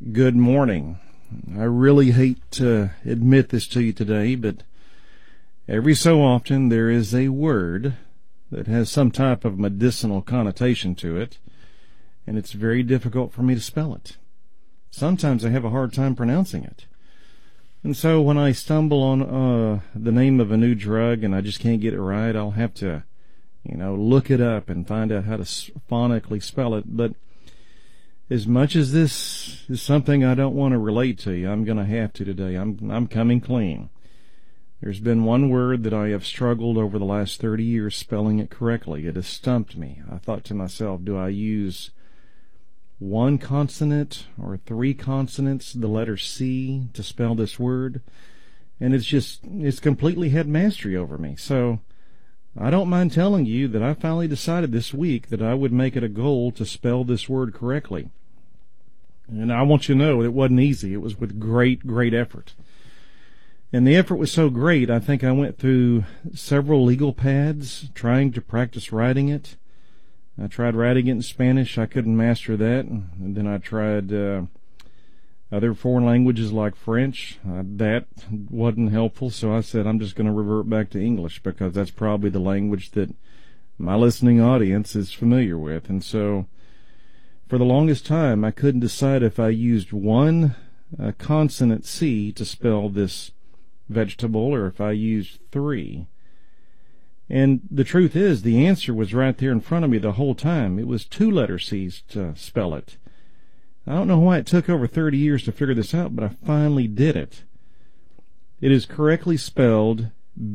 Good morning. I really hate to admit this to you today, but every so often there is a word that has some type of medicinal connotation to it, and it's very difficult for me to spell it. Sometimes I have a hard time pronouncing it. And so when I stumble on the name of a new drug and I just can't get it right, I'll have to, look it up and find out how to phonetically spell it. But as much as this is something I don't want to relate to you, I'm going to have to today. I'm coming clean. There's been one word that I have struggled over the last 30 years spelling it correctly. It has stumped me. I thought to myself, do I use one consonant or three consonants, the letter C, to spell this word? And it's completely had mastery over me. So I don't mind telling you that I finally decided this week that I would make it a goal to spell this word correctly. And I want you to know it wasn't easy. It was with great, great effort. And the effort was so great, I think I went through several legal pads trying to practice writing it. I tried writing it in Spanish. I couldn't master that. And then I tried other foreign languages like French. That wasn't helpful, so I said I'm just going to revert back to English because that's probably the language that my listening audience is familiar with. And so for the longest time, I couldn't decide if I used one consonant C to spell this vegetable or if I used three. And the truth is, the answer was right there in front of me the whole time. It was two letter C's to spell it. I don't know why it took over 30 years to figure this out, but I finally did it. It is correctly spelled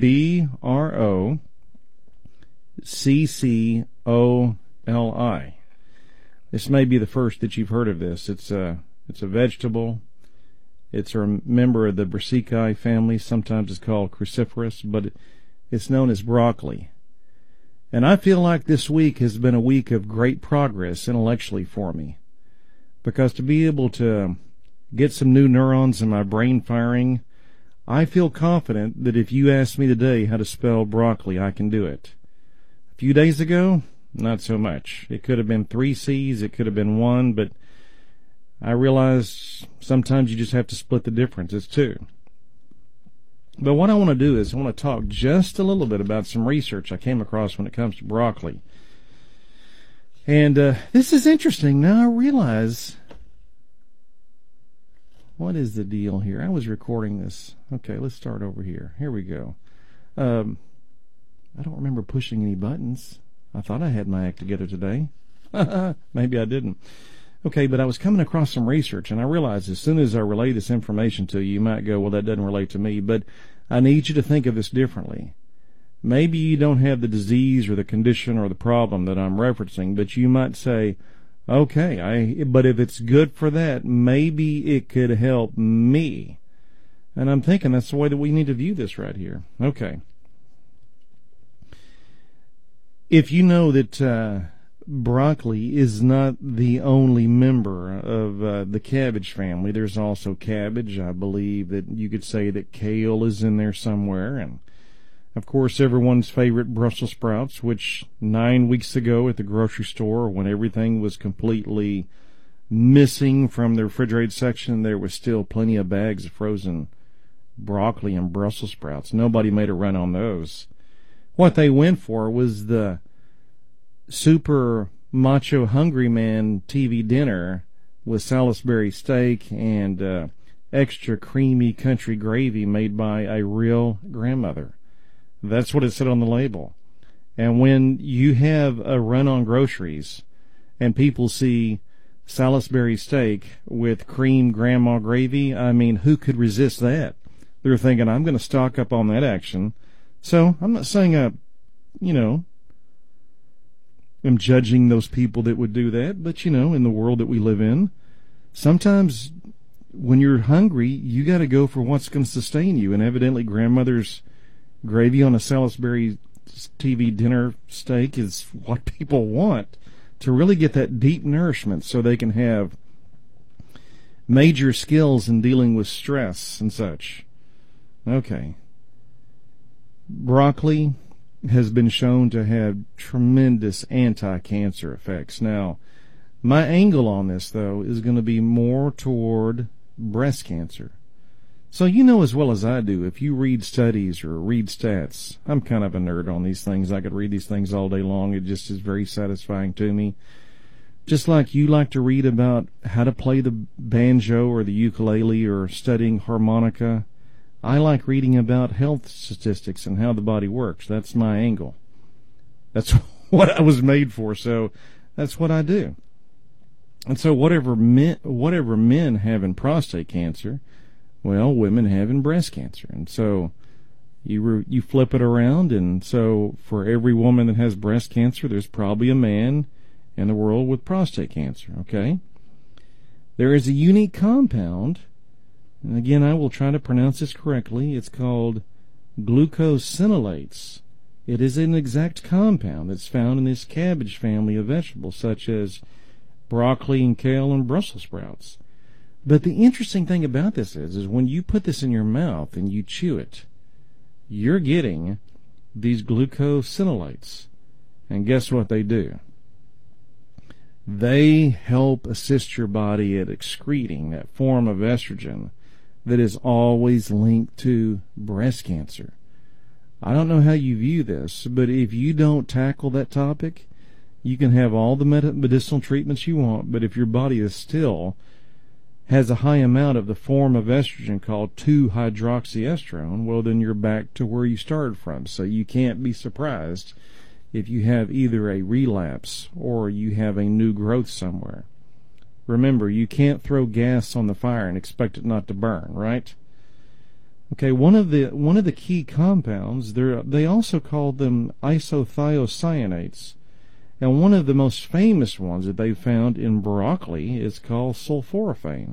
Broccoli. This may be the first that you've heard of this. It's a vegetable. It's a member of the Brassicaceae family. Sometimes it's called cruciferous, but it's known as broccoli. And I feel like this week has been a week of great progress intellectually for me. Because to be able to get some new neurons in my brain firing, I feel confident that if you ask me today how to spell broccoli, I can do it. A few days ago, not so much. It could have been 3 C's, it could have been 1, but I realized sometimes you just have to split the difference. It's 2. But what I want to do is I want to talk just a little bit about some research I came across when it comes to broccoli. And this is interesting. Now I realize, what is the deal here? I was recording this. Okay, let's start over here. Here we go. I don't remember pushing any buttons. I thought I had my act together today. Maybe I didn't. Okay, but I was coming across some research, and I realized as soon as I relay this information to you, you might go, well, that doesn't relate to me. But I need you to think of this differently. Maybe you don't have the disease or the condition or the problem that I'm referencing, but you might say, okay, but if it's good for that, maybe it could help me. And I'm thinking that's the way that we need to view this right here. Okay. If you know that broccoli is not the only member of the cabbage family, there's also cabbage. I believe that you could say that kale is in there somewhere, and of course everyone's favorite Brussels sprouts, which 9 weeks ago at the grocery store when everything was completely missing from the refrigerated section, there was still plenty of bags of frozen broccoli and Brussels sprouts. Nobody made a run on those. What they went for was the super macho hungry man TV dinner with Salisbury steak and extra creamy country gravy made by a real grandmother. That's what it said on the label. And when you have a run on groceries and people see Salisbury steak with cream grandma gravy, I mean, who could resist that? They're thinking, I'm going to stock up on that action. So I'm not saying I'm judging those people that would do that, but in the world that we live in, sometimes when you're hungry, you got to go for what's going to sustain you. And evidently grandmother's gravy on a Salisbury TV dinner steak is what people want to really get that deep nourishment so they can have major skills in dealing with stress and such. Okay. Broccoli has been shown to have tremendous anti-cancer effects. Now, My angle on this, though, is going to be more toward breast cancer. So you know as well as I do, if you read studies or read stats, I'm kind of a nerd on these things. I could read these things all day long. It just is very satisfying to me. Just like you like to read about how to play the banjo or the ukulele or studying harmonica, I like reading about health statistics and how the body works. That's my angle. That's what I was made for, so that's what I do. And so whatever men have in prostate cancer, well, women have in breast cancer. And so you flip it around, and so for every woman that has breast cancer, there's probably a man in the world with prostate cancer, okay? There is a unique compound, and again, I will try to pronounce this correctly. It's called glucosinolates. It is an exact compound that's found in this cabbage family of vegetables, such as broccoli and kale and Brussels sprouts. But the interesting thing about this is when you put this in your mouth and you chew it, you're getting these glucosinolates. And guess what they do? They help assist your body at excreting that form of estrogen that is always linked to breast cancer. I don't know how you view this, but if you don't tackle that topic, you can have all the medicinal treatments you want, but if your body is still has a high amount of the form of estrogen called 2-hydroxyestrone, well, then you're back to where you started from. So you can't be surprised if you have either a relapse or you have a new growth somewhere. Remember, you can't throw gas on the fire and expect it not to burn, right? Okay, one of the key compounds, they also call them isothiocyanates. And one of the most famous ones that they found in broccoli is called sulforaphane.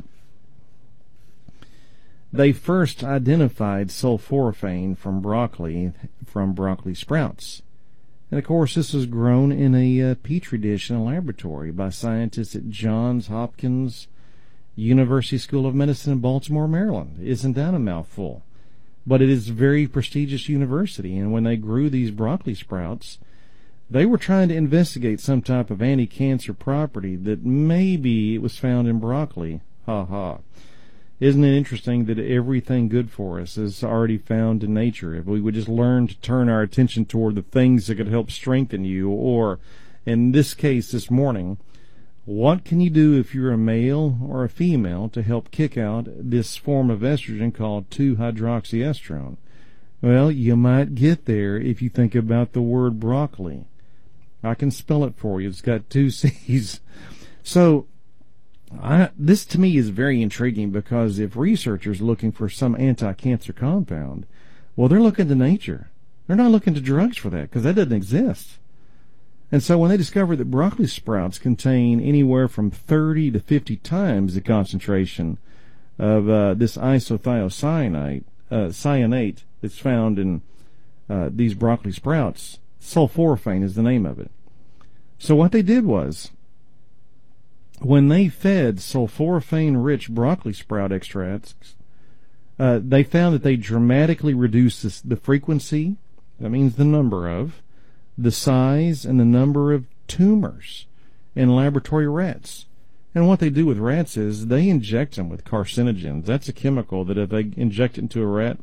They first identified sulforaphane from broccoli sprouts. And of course, this was grown in a petri dish in a laboratory by scientists at Johns Hopkins University School of Medicine in Baltimore, Maryland. Isn't that a mouthful? But it is a very prestigious university, and when they grew these broccoli sprouts, they were trying to investigate some type of anti-cancer property that maybe it was found in broccoli. Ha ha. Isn't it interesting that everything good for us is already found in nature? If we would just learn to turn our attention toward the things that could help strengthen you, or in this case this morning, what can you do if you're a male or a female to help kick out this form of estrogen called 2-hydroxyestrone? Well, you might get there if you think about the word broccoli. I can spell it for you. It's got 2 C's. So, this to me is very intriguing, because if researchers are looking for some anti-cancer compound, well, they're looking to nature. They're not looking to drugs for that, because that doesn't exist. And so when they discovered that broccoli sprouts contain anywhere from 30 to 50 times the concentration of this isothiocyanate that's found in these broccoli sprouts, sulforaphane is the name of it. So what they did was, when they fed sulforaphane-rich broccoli sprout extracts, they found that they dramatically reduced the frequency, that means the number of, the size, and the number of tumors in laboratory rats. And what they do with rats is they inject them with carcinogens. That's a chemical that if they inject it into a rat,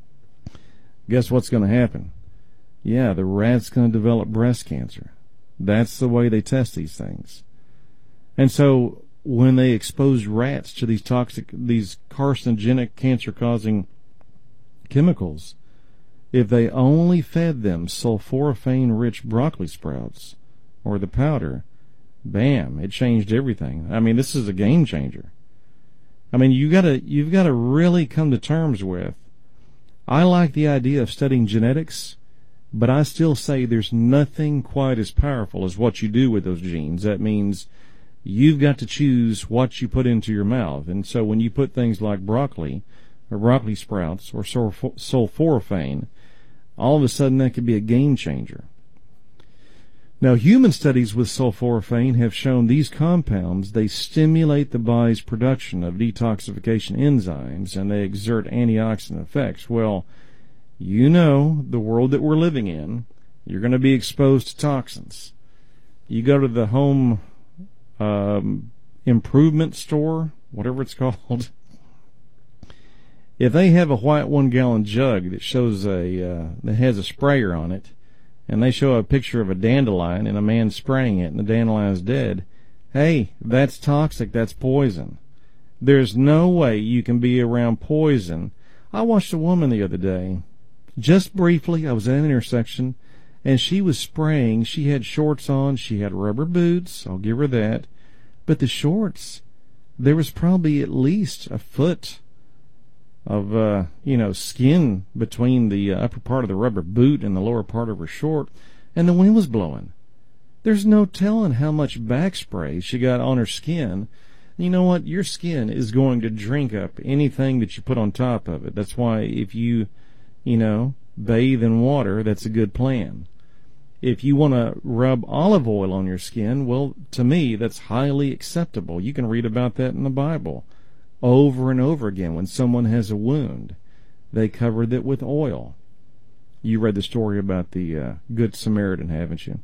guess what's going to happen? Yeah, the rat's going to develop breast cancer. That's the way they test these things. And so when they exposed rats to these carcinogenic, cancer-causing chemicals, if they only fed them sulforaphane-rich broccoli sprouts or the powder, bam, it changed everything. I mean, this is a game changer. I mean, you've got to really come to terms with, I like the idea of studying genetics, but I still say there's nothing quite as powerful as what you do with those genes. That means you've got to choose what you put into your mouth. And so when you put things like broccoli or broccoli sprouts or sulforaphane, all of a sudden that could be a game changer. Now, human studies with sulforaphane have shown these compounds, they stimulate the body's production of detoxification enzymes, and they exert antioxidant effects. Well, you know the world that we're living in, you're going to be exposed to toxins. You go to the home improvement store, whatever it's called, if they have a white 1-gallon jug that shows that has a sprayer on it, and they show a picture of a dandelion and a man spraying it and the dandelion's dead, hey, that's toxic, that's poison. There's no way you can be around poison. I watched a woman the other day, just briefly. I was at an intersection, and she was spraying. She had shorts on. She had rubber boots. I'll give her that. But the shorts, there was probably at least a foot of, skin between the upper part of the rubber boot and the lower part of her short, and the wind was blowing. There's no telling how much back spray she got on her skin. You know what? Your skin is going to drink up anything that you put on top of it. That's why if you bathe in water, that's a good plan. If you want to rub olive oil on your skin, well, to me, that's highly acceptable. You can read about that in the Bible over and over again. When someone has a wound, they covered it with oil. You read the story about the Good Samaritan, haven't you?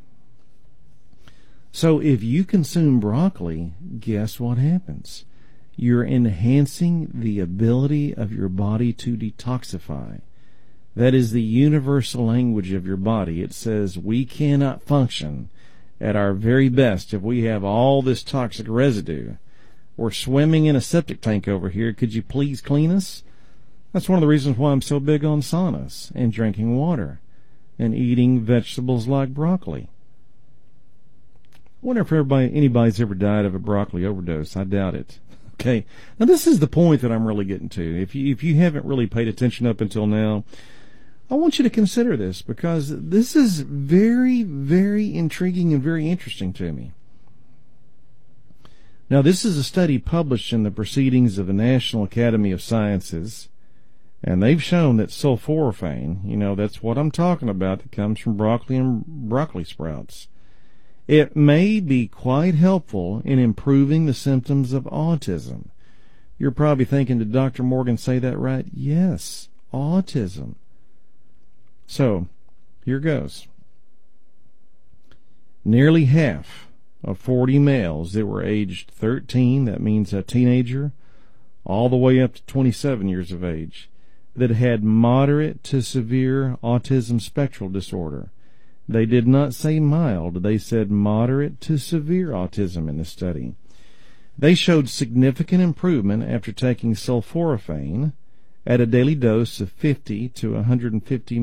So if you consume broccoli, guess what happens? You're enhancing the ability of your body to detoxify. That is the universal language of your body. It says we cannot function at our very best if we have all this toxic residue. We're swimming in a septic tank over here. Could you please clean us? That's one of the reasons why I'm so big on saunas and drinking water and eating vegetables like broccoli. I wonder if anybody's ever died of a broccoli overdose. I doubt it. Okay. Now this is the point that I'm really getting to. If you haven't really paid attention up until now, I want you to consider this, because this is very, very intriguing and very interesting to me. Now, this is a study published in the Proceedings of the National Academy of Sciences, and they've shown that sulforaphane, that's what I'm talking about, that comes from broccoli and broccoli sprouts. It may be quite helpful in improving the symptoms of autism. You're probably thinking, did Dr. Morgan say that right? Yes, autism. So, here goes. Nearly half of 40 males that were aged 13, that means a teenager, all the way up to 27 years of age, that had moderate to severe autism spectral disorder. They did not say mild, they said moderate to severe autism in the study. They showed significant improvement after taking sulforaphane at a daily dose of 50 to 150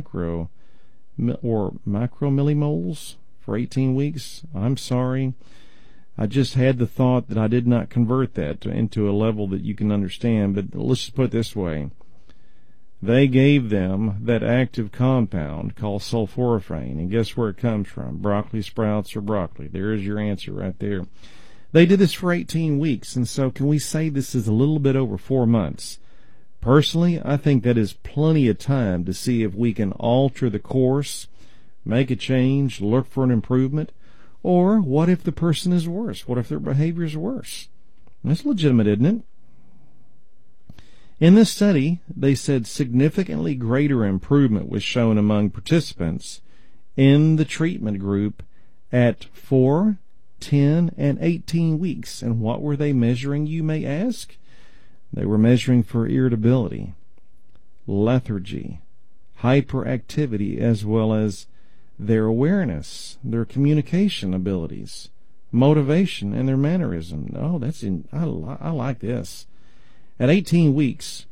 micromillimoles for 18 weeks. I'm sorry. I just had the thought that I did not convert that into a level that you can understand, but let's just put it this way. They gave them that active compound called sulforaphane, and guess where it comes from? Broccoli sprouts or broccoli. There's your answer right there. They did this for 18 weeks, and so can we say this is a little bit over 4 months? Personally, I think that is plenty of time to see if we can alter the course, make a change, look for an improvement, or what if the person is worse? What if their behavior is worse? That's legitimate, isn't it? In this study, they said significantly greater improvement was shown among participants in the treatment group at 4, 10, and 18 weeks. And what were they measuring, you may ask? They were measuring for irritability, lethargy, hyperactivity, as well as their awareness, their communication abilities, motivation, and their mannerism. Oh, I like this. At 18 weeks,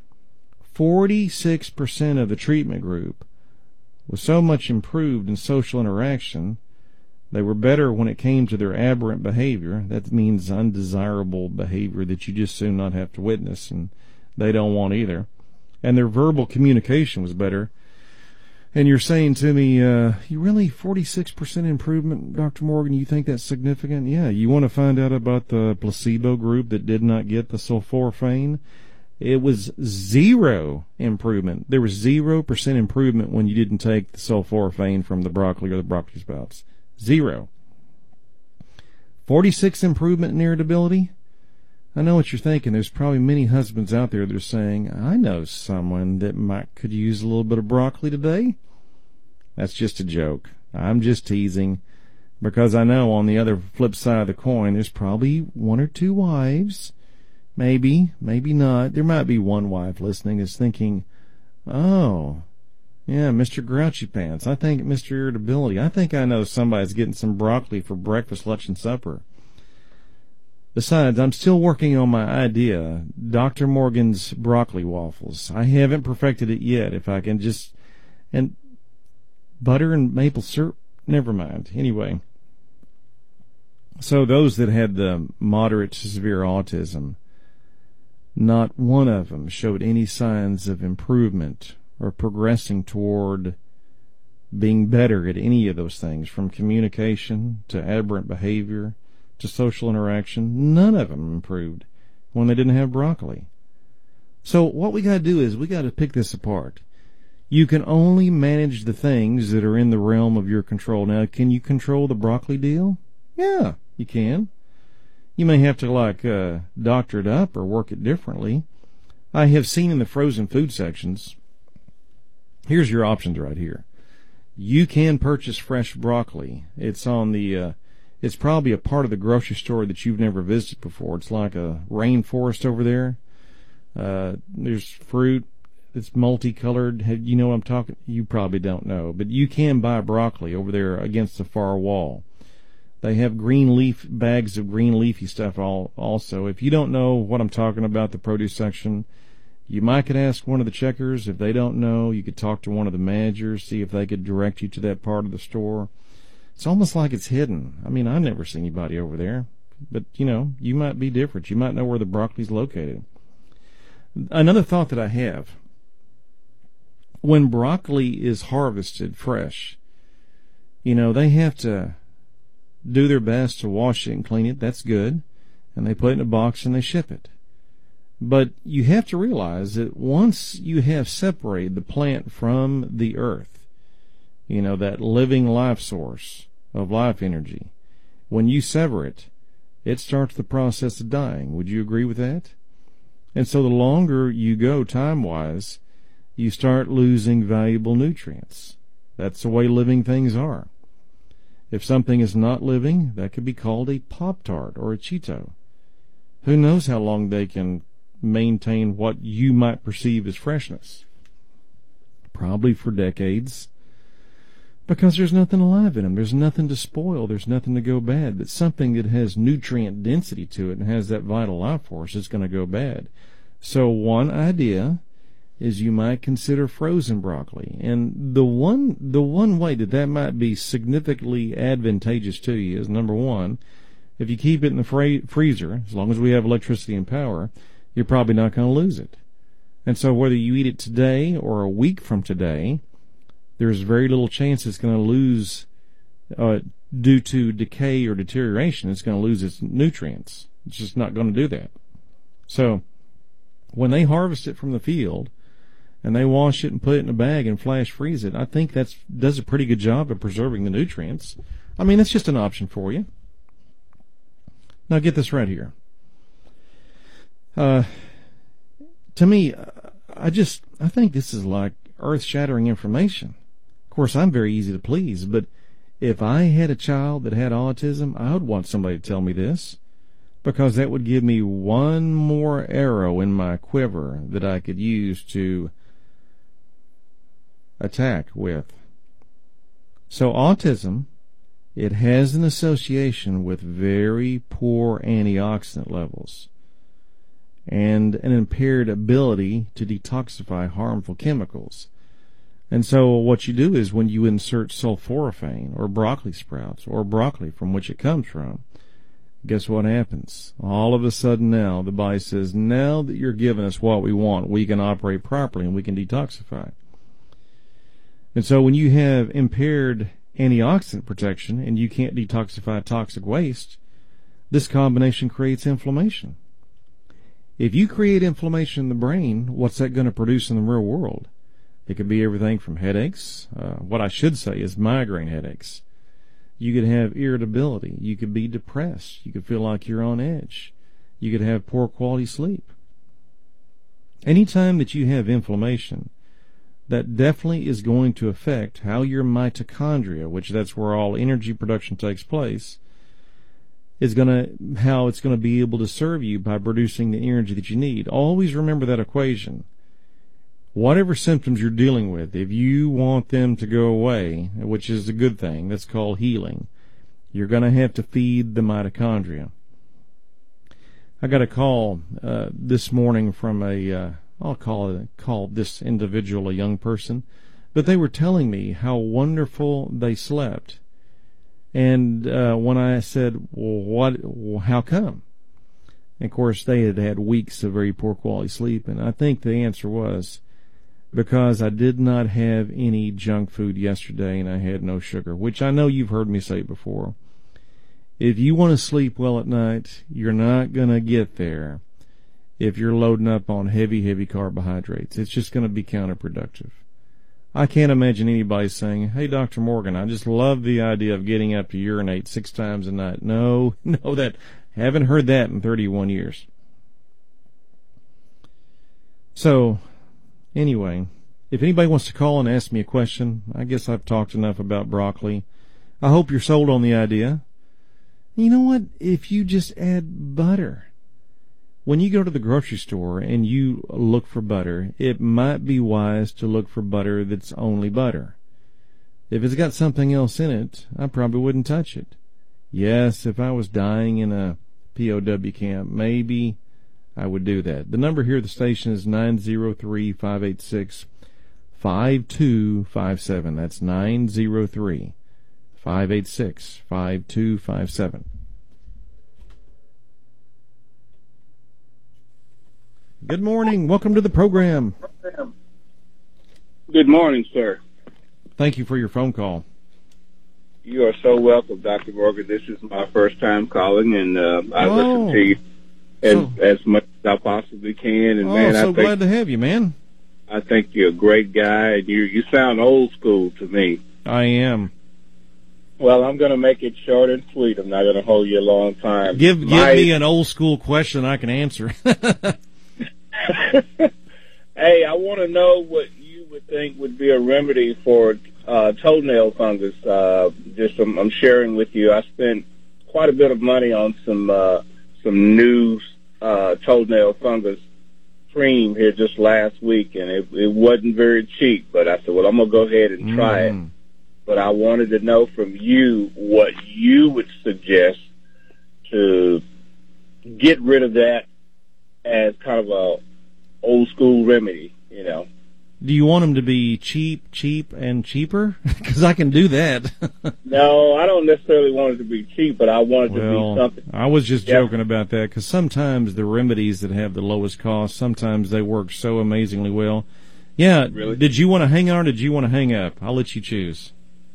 46% of the treatment group was so much improved in social interaction. They were better when it came to their aberrant behavior. That means undesirable behavior that you just soon not have to witness, and they don't want either. And their verbal communication was better. And you're saying to me, you really 46% improvement, Dr. Morgan, you think that's significant? Yeah, you want to find out about the placebo group that did not get the sulforaphane? It was 0 improvement. There was 0% improvement when you didn't take the sulforaphane from the broccoli or the broccoli sprouts. 0. 46 improvement in irritability? I know what you're thinking. There's probably many husbands out there that are saying, I know someone that could use a little bit of broccoli today. That's just a joke. I'm just teasing. Because I know on the other flip side of the coin, there's probably one or two wives, maybe not. There might be one wife listening that's thinking, oh, yeah, Mr. Grouchy Pants. I think Mr. Irritability. I think I know somebody's getting some broccoli for breakfast, lunch, and supper. Besides, I'm still working on my idea, Dr. Morgan's broccoli waffles. I haven't perfected it yet. If I can and butter and maple syrup, never mind. Anyway, so those that had the moderate to severe autism, not one of them showed any signs of improvement or progressing toward being better at any of those things, from communication to aberrant behavior to social interaction. None of them improved when they didn't have broccoli. So what we got to do is we got to pick this apart. You can only manage the things that are in the realm of your control. Now, can you control the broccoli deal? Yeah, you can. You may have to doctor it up or work it differently. I have seen in the frozen food sections, here's your options right here. You can purchase fresh broccoli. It's on the it's probably a part of the grocery store that you've never visited before. It's like a rainforest over there. There's fruit. It's multicolored. You know what I'm talking? You probably don't know, but you can buy broccoli over there against the far wall. They have bags of green leafy stuff also. If you don't know what I'm talking about, the produce section, you might could ask one of the checkers. If they don't know, you could talk to one of the managers, see if they could direct you to that part of the store. It's almost like it's hidden. I mean, I've never seen anybody over there, but you might be different. You might know where the broccoli's located. Another thought that I have, when broccoli is harvested fresh, they have to do their best to wash it and clean it. That's good. And they put it in a box and they ship it. But you have to realize that once you have separated the plant from the earth, that living life source of life energy, when you sever it, it starts the process of dying. Would you agree with that? And so the longer you go time-wise, you start losing valuable nutrients. That's the way living things are. If something is not living, that could be called a Pop-Tart or a Cheeto. Who knows how long they can maintain what you might perceive as freshness? Probably for decades, because there's nothing alive in them. There's nothing to spoil. There's nothing to go bad. But something that has nutrient density to it and has that vital life force is going to go bad. So one idea is you might consider frozen broccoli. And the one way that might be significantly advantageous to you is, number one, if you keep it in the freezer, as long as we have electricity and power, you're probably not going to lose it. And so whether you eat it today or a week from today, there's very little chance it's going to lose, due to decay or deterioration, it's going to lose its nutrients. It's just not going to do that. So when they harvest it from the field and they wash it and put it in a bag and flash freeze it, I think that does a pretty good job of preserving the nutrients. I mean, that's just an option for you. Now get this right here. To me, I think this is like earth-shattering information. Of course, I'm very easy to please, but if I had a child that had autism, I would want somebody to tell me this, because that would give me one more arrow in my quiver that I could use to attack with. So autism, it has an association with very poor antioxidant levels and an impaired ability to detoxify harmful chemicals. And so what you do is when you insert sulforaphane or broccoli sprouts or broccoli from which it comes from, guess what happens? All of a sudden now the body says, now that you're giving us what we want, we can operate properly and we can detoxify. And so when you have impaired antioxidant protection and you can't detoxify toxic waste, this combination creates inflammation. If you create inflammation in the brain, what's that going to produce in the real world? It could be everything from headaches. What I should say is migraine headaches. You could have irritability. You could be depressed. You could feel like you're on edge. You could have poor quality sleep. Anytime that you have inflammation, that definitely is going to affect how your mitochondria, which that's where all energy production takes place, how it's going to be able to serve you by producing the energy that you need. Always remember that equation. Whatever symptoms you're dealing with, if you want them to go away, which is a good thing, that's called healing, you're going to have to feed the mitochondria. I got a call this morning from I'll call this individual a young person, but they were telling me how wonderful they slept. And when I said, well, how come? And of course, they had had weeks of very poor quality sleep, and I think the answer was, because I did not have any junk food yesterday and I had no sugar, which I know you've heard me say before. If you want to sleep well at night, you're not going to get there if you're loading up on heavy carbohydrates. It's just going to be counterproductive. I can't imagine anybody saying, hey, Dr. Morgan, I just love the idea of getting up to urinate 6 times a night. No, haven't heard that in 31 years. So, anyway, if anybody wants to call and ask me a question, I guess I've talked enough about broccoli. I hope you're sold on the idea. You know what? If you just add butter, when you go to the grocery store and you look for butter, it might be wise to look for butter that's only butter. If it's got something else in it, I probably wouldn't touch it. Yes, if I was dying in a POW camp, maybe I would do that. The number here at the station is 903-586-5257. That's 903-586-5257. Good morning. Welcome to the program. Good morning, sir. Thank you for your phone call. You are so welcome, Dr. Morgan. This is my first time calling, and I listen to you as much as I possibly can. And man, so glad to have you, man. I think you're a great guy, and you sound old school to me. I am. Well, I'm going to make it short and sweet. I'm not going to hold you a long time. Give me an old school question I can answer. Hey, I want to know what you would think would be a remedy for toenail fungus. I'm sharing with you. I spent quite a bit of money on some new toenail fungus cream here just last week, and it wasn't very cheap. But I said, well, I'm gonna go ahead and try it. But I wanted to know from you what you would suggest to get rid of that as kind of a old school remedy, you know. Do you want them to be cheap, and cheaper? Because I can do that. No, I don't necessarily want it to be cheap, but I want it to be something. I was just joking about that, because sometimes the remedies that have the lowest cost, sometimes they work so amazingly well. Yeah, really? Did you want to hang on or did you want to hang up? I'll let you choose.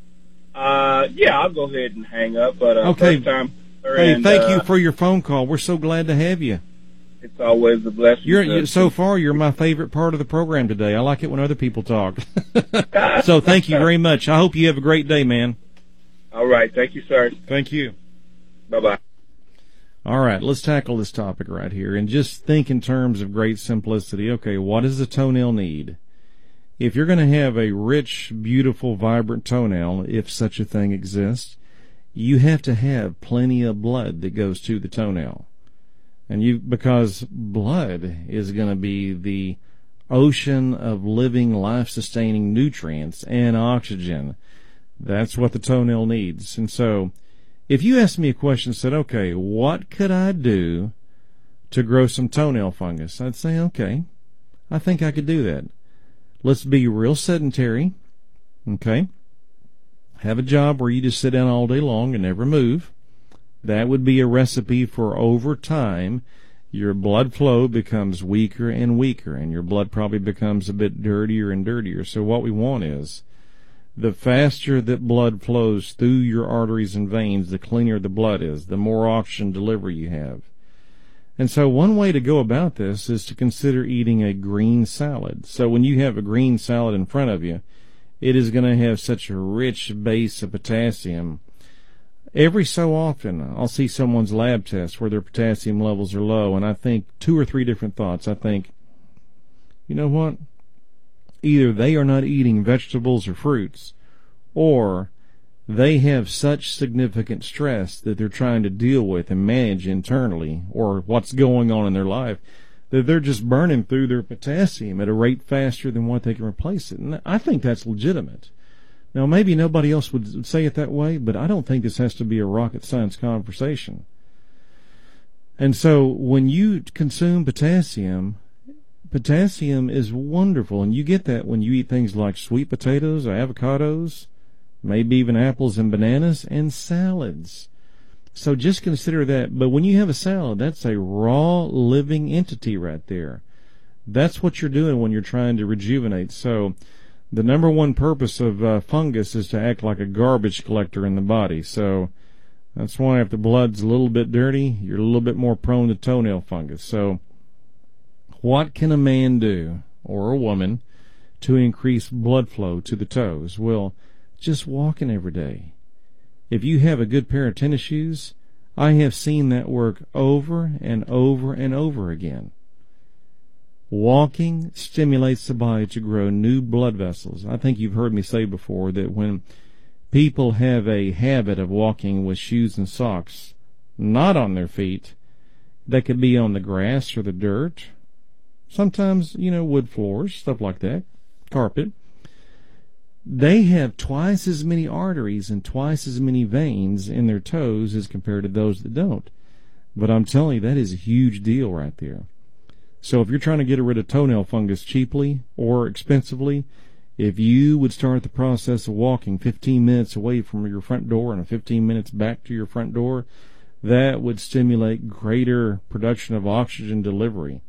Yeah, I'll go ahead and hang up. But okay. First time. Hey, thank you for your phone call. We're so glad to have you. It's always a blessing. So far, you're my favorite part of the program today. I like it when other people talk. So thank you very much. I hope you have a great day, man. All right. Thank you, sir. Thank you. Bye-bye. All right, let's tackle this topic right here and just think in terms of great simplicity. Okay, what does the toenail need? If you're going to have a rich, beautiful, vibrant toenail, if such a thing exists, you have to have plenty of blood that goes to the toenail. Because blood is going to be the ocean of living, life-sustaining nutrients and oxygen. That's what the toenail needs. And so, if you asked me a question and said, okay, what could I do to grow some toenail fungus? I'd say, okay, I think I could do that. Let's be real sedentary, okay? Have a job where you just sit down all day long and never move. That would be a recipe for over time, your blood flow becomes weaker and weaker, and your blood probably becomes a bit dirtier and dirtier. So what we want is, the faster that blood flows through your arteries and veins, the cleaner the blood is, the more oxygen delivery you have. And so one way to go about this is to consider eating a green salad. So when you have a green salad in front of you, it is going to have such a rich base of potassium. Every so often, I'll see someone's lab test where their potassium levels are low, and I think 2 or 3 different thoughts. I think, you know what? either they are not eating vegetables or fruits, or they have such significant stress that they're trying to deal with and manage internally, or what's going on in their life, that they're just burning through their potassium at a rate faster than what they can replace it. And I think that's legitimate. Now, maybe nobody else would say it that way, but I don't think this has to be a rocket science conversation. And so when you consume potassium is wonderful, and you get that when you eat things like sweet potatoes, avocados, maybe even apples and bananas, and salads. So just consider that. But when you have a salad, that's a raw living entity right there. That's what you're doing when you're trying to rejuvenate. So the number one purpose of fungus is to act like a garbage collector in the body. So that's why if the blood's a little bit dirty, you're a little bit more prone to toenail fungus. So what can a man do, or a woman, to increase blood flow to the toes? Well, just walking every day. If you have a good pair of tennis shoes, I have seen that work over and over and over again. Walking stimulates the body to grow new blood vessels. I think you've heard me say before that when people have a habit of walking with shoes and socks not on their feet, that could be on the grass or the dirt, sometimes, wood floors, stuff like that, carpet, they have twice as many arteries and twice as many veins in their toes as compared to those that don't. But I'm telling you, that is a huge deal right there. So if you're trying to get rid of toenail fungus cheaply or expensively, if you would start the process of walking 15 minutes away from your front door and 15 minutes back to your front door, that would stimulate greater production of oxygen delivery.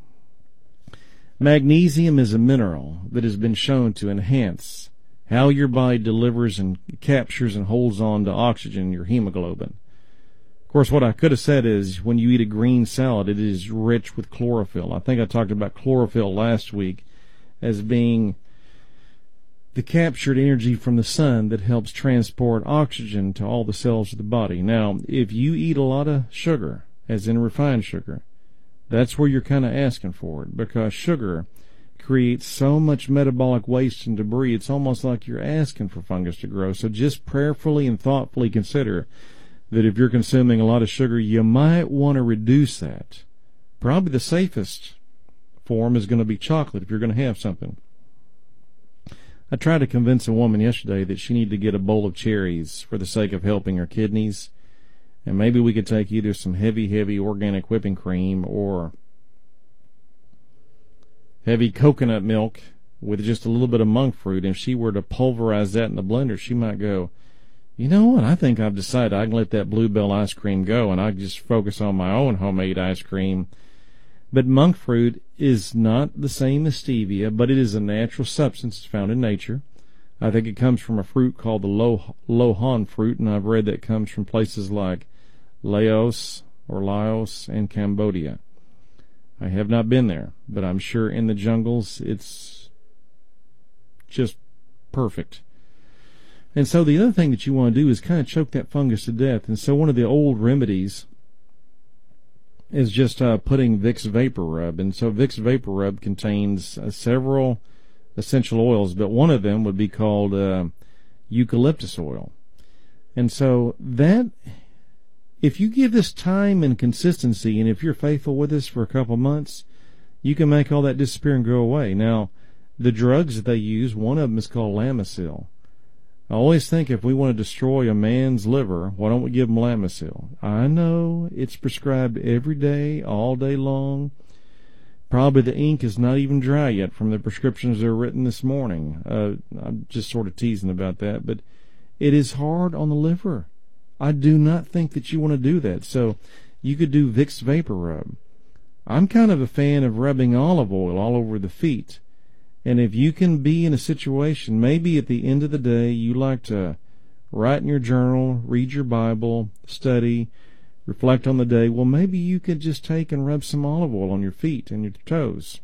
Magnesium is a mineral that has been shown to enhance how your body delivers and captures and holds on to oxygen, your hemoglobin. Of course, what I could have said is when you eat a green salad, it is rich with chlorophyll. I think I talked about chlorophyll last week as being the captured energy from the sun that helps transport oxygen to all the cells of the body. Now, if you eat a lot of sugar, as in refined sugar, that's where you're kind of asking for it, because sugar creates so much metabolic waste and debris, it's almost like you're asking for fungus to grow. So just prayerfully and thoughtfully consider that if you're consuming a lot of sugar, you might want to reduce that. Probably the safest form is going to be chocolate if you're going to have something. I tried to convince a woman yesterday that she needed to get a bowl of cherries for the sake of helping her kidneys. And maybe we could take either some heavy organic whipping cream or heavy coconut milk with just a little bit of monk fruit. And if she were to pulverize that in the blender, she might go, you know what, I think I've decided I can let that Bluebell ice cream go and I can just focus on my own homemade ice cream. But monk fruit is not the same as stevia, but it is a natural substance found in nature. I think it comes from a fruit called the Lohan fruit, and I've read that it comes from places like Laos and Cambodia. I have not been there, but I'm sure in the jungles it's just perfect. And so the other thing that you want to do is kind of choke that fungus to death. And so one of the old remedies is just putting Vicks Vapor Rub. And so Vicks Vapor Rub contains several essential oils, but one of them would be called eucalyptus oil. And so that, if you give this time and consistency, and if you're faithful with this for a couple months, you can make all that disappear and go away. Now, the drugs that they use, one of them is called Lamisil. I always think if we want to destroy a man's liver, why don't we give him Lamisil? I know it's prescribed every day, all day long. Probably the ink is not even dry yet from the prescriptions that are written this morning. I'm just sort of teasing about that, but it is hard on the liver. I do not think that you want to do that. So you could do Vicks Vapor Rub. I'm kind of a fan of rubbing olive oil all over the feet. And if you can be in a situation, maybe at the end of the day, you like to write in your journal, read your Bible, study, reflect on the day, well, maybe you could just take and rub some olive oil on your feet and your toes.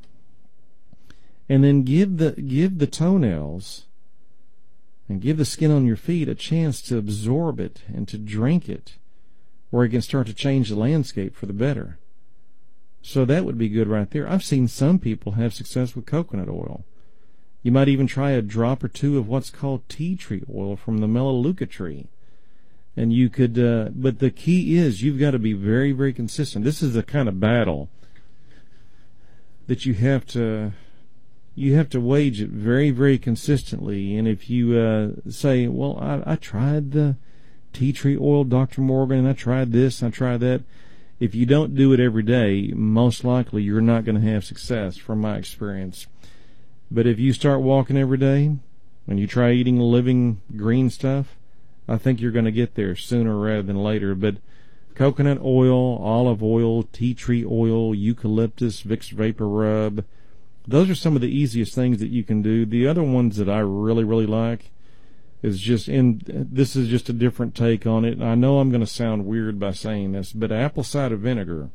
And then give the toenails and give the skin on your feet a chance to absorb it and to drink it, where it can start to change the landscape for the better. So that would be good right there. I've seen some people have success with coconut oil. You might even try a drop or two of what's called tea tree oil from the Melaleuca tree. And you could, but the key is you've got to be very, very consistent. This is the kind of battle that you have to wage it very, very consistently. And if you say, well, I tried the tea tree oil, Dr. Morgan, and I tried this, I tried that. If you don't do it every day, most likely you're not going to have success, from my experience. But if you start walking every day and you try eating living green stuff, I think you're going to get there sooner rather than later. But coconut oil, olive oil, tea tree oil, eucalyptus, Vicks Vapor Rub, those are some of the easiest things that you can do. The other ones that I really, really like is this is just a different take on it. I know I'm going to sound weird by saying this, but apple cider vinegar,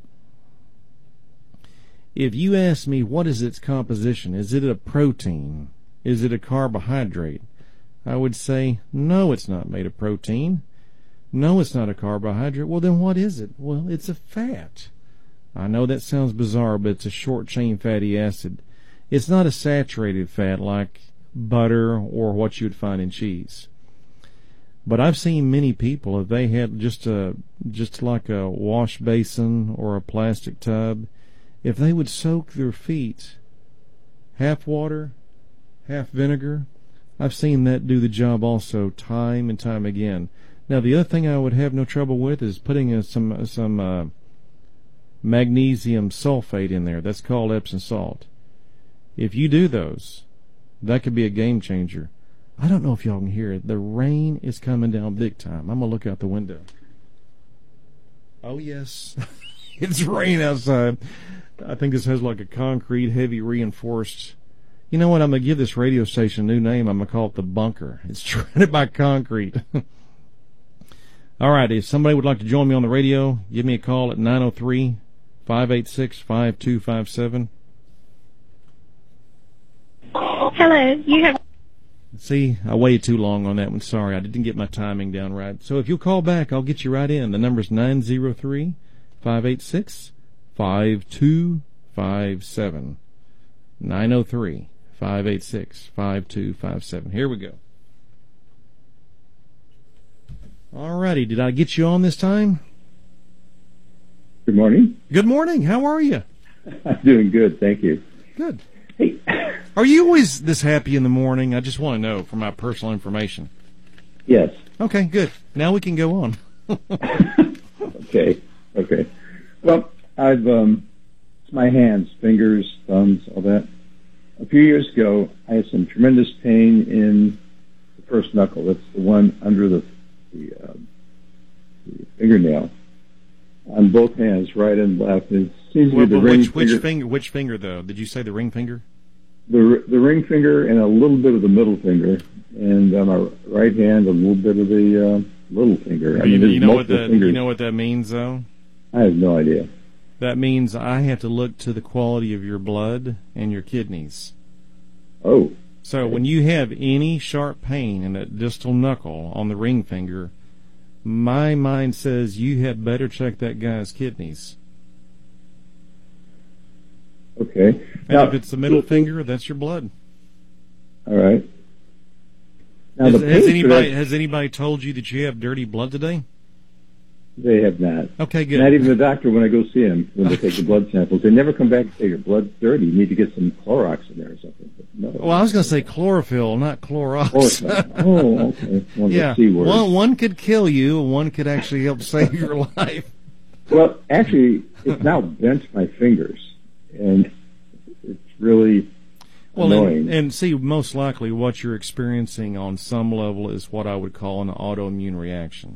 if you ask me what is its composition, is it a protein? Is it a carbohydrate? I would say, no, it's not made of protein. No, it's not a carbohydrate. Well, then what is it? Well, it's a fat. I know that sounds bizarre, but it's a short-chain fatty acid. It's not a saturated fat like butter or what you would find in cheese. But I've seen many people, if they had just like a wash basin or a plastic tub, if they would soak their feet half water, half vinegar, I've seen that do the job also time and time again. Now, the other thing I would have no trouble with is putting some magnesium sulfate in there. That's called Epsom salt. If you do those, that could be a game changer. I don't know if y'all can hear it. The rain is coming down big time. I'm going to look out the window. Oh, yes. It's rain outside. I think this has like a concrete, heavy reinforced. You know what? I'm going to give this radio station a new name. I'm going to call it The Bunker. It's surrounded by concrete. All right. If somebody would like to join me on the radio, give me a call at 903-586-5257. Hello. You have. See, I waited too long on that one. Sorry, I didn't get my timing down right. So if you'll call back, I'll get you right in. The number's 903-586-5257. 903-586-5257. Here we go. All righty. Did I get you on this time? Good morning. Good morning. How are you? I'm doing good, thank you. Good. Hey. Are you always this happy in the morning? I just want to know for my personal information. Yes. Okay, good. Now we can go on. Okay. Well, I've my hands, fingers, thumbs, all that. A few years ago, I had some tremendous pain in the first knuckle. That's the one under the fingernail on both hands, right and left. It seems to be the ring finger. Which finger, though? Did you say the ring finger? The ring finger and a little bit of the middle finger, and on my right hand, a little bit of the little finger. I mean, you know what that means, though? I have no idea. That means I have to look to the quality of your blood and your kidneys. Oh. So when you have any sharp pain in that distal knuckle on the ring finger, my mind says you had better check that guy's kidneys. Okay. And now, if it's the middle finger, that's your blood. All right. Now, has anybody told you that you have dirty blood today? They have not. Okay, good. Not even the doctor when I go see him, when they take the blood samples. They never come back and say your blood's dirty. You need to get some Clorox in there or something. But no. Well, I was going to say chlorophyll, not Clorox. Oh, okay. Yeah. One could kill you, and one could actually help save your life. Well, actually, it's now bent my fingers, and it's really annoying. And see, most likely what you're experiencing on some level is what I would call an autoimmune reaction.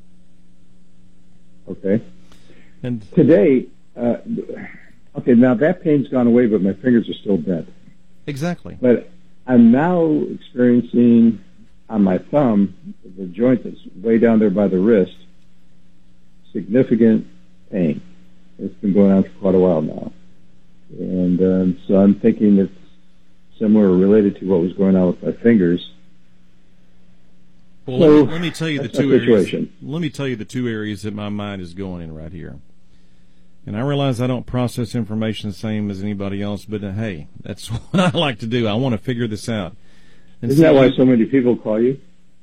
Okay. And today, okay, now that pain's gone away, but my fingers are still bent. Exactly. But I'm now experiencing on my thumb, the joint that's way down there by the wrist, significant pain. It's been going on for quite a while now. And so I'm thinking it's similar or related to what was going on with my fingers. Well, so let me tell you the two areas. Let me tell you the two areas that my mind is going in right here. And I realize I don't process information the same as anybody else, but hey, that's what I like to do. I want to figure this out. And isn't that why so many people call you?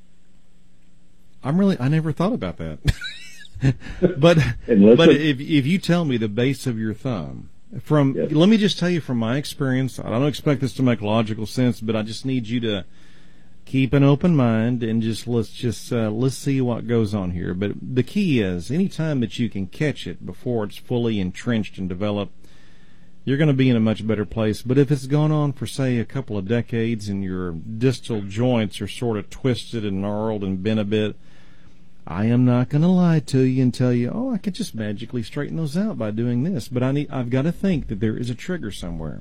I never thought about that. but if you tell me the base of your thumb, yes. Let me just tell you from my experience, I don't expect this to make logical sense, but I just need you to keep an open mind and let's see what goes on here. But the key is, anytime that you can catch it before it's fully entrenched and developed, you're going to be in a much better place. But if it's gone on for, say, a couple of decades and your distal joints are sort of twisted and gnarled and bent a bit, I am not going to lie to you and tell you, I could just magically straighten those out by doing this. But I've got to think that there is a trigger somewhere.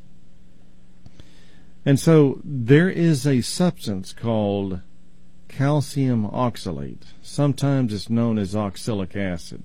And so there is a substance called calcium oxalate. Sometimes it's known as oxalic acid.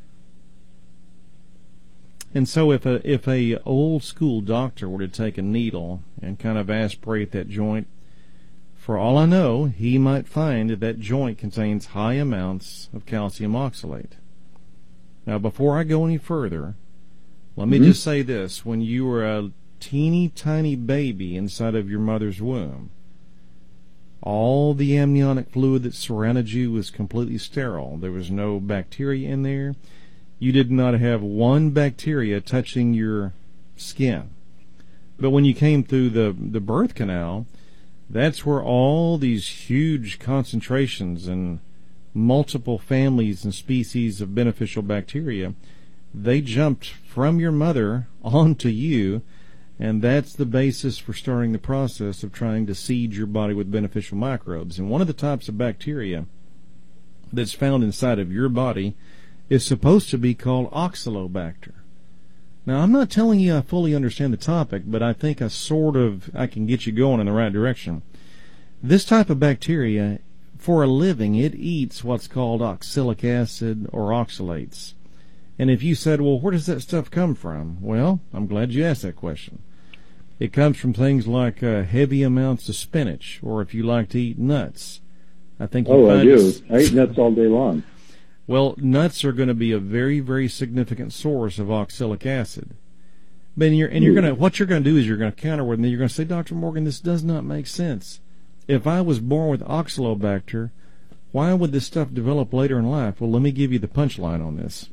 And so if a old school doctor were to take a needle and kind of aspirate that joint, for all I know, he might find that joint contains high amounts of calcium oxalate. Now, before I go any further, let me just say this. When you were a teeny tiny baby inside of your mother's womb, all the amniotic fluid that surrounded you was completely sterile. There was no bacteria in there. You did not have one bacteria touching your skin. But when you came through the birth canal, that's where all these huge concentrations and multiple families and species of beneficial bacteria, they jumped from your mother onto you, and that's the basis for starting the process of trying to seed your body with beneficial microbes. And one of the types of bacteria that's found inside of your body is supposed to be called Oxalobacter. Now, I'm not telling you I fully understand the topic, but I think I can get you going in the right direction. This type of bacteria, for a living, it eats what's called oxalic acid or oxalates. And if you said, well, where does that stuff come from? Well, I'm glad you asked that question. It comes from things like heavy amounts of spinach, or if you like to eat nuts. I think you find I do. I eat nuts all day long. Well, nuts are going to be a very, very significant source of oxalic acid. But what you're going to do is you're going to counter with, and you're going to say, Dr. Morgan, this does not make sense. If I was born with Oxalobacter, why would this stuff develop later in life? Well, let me give you the punchline on this.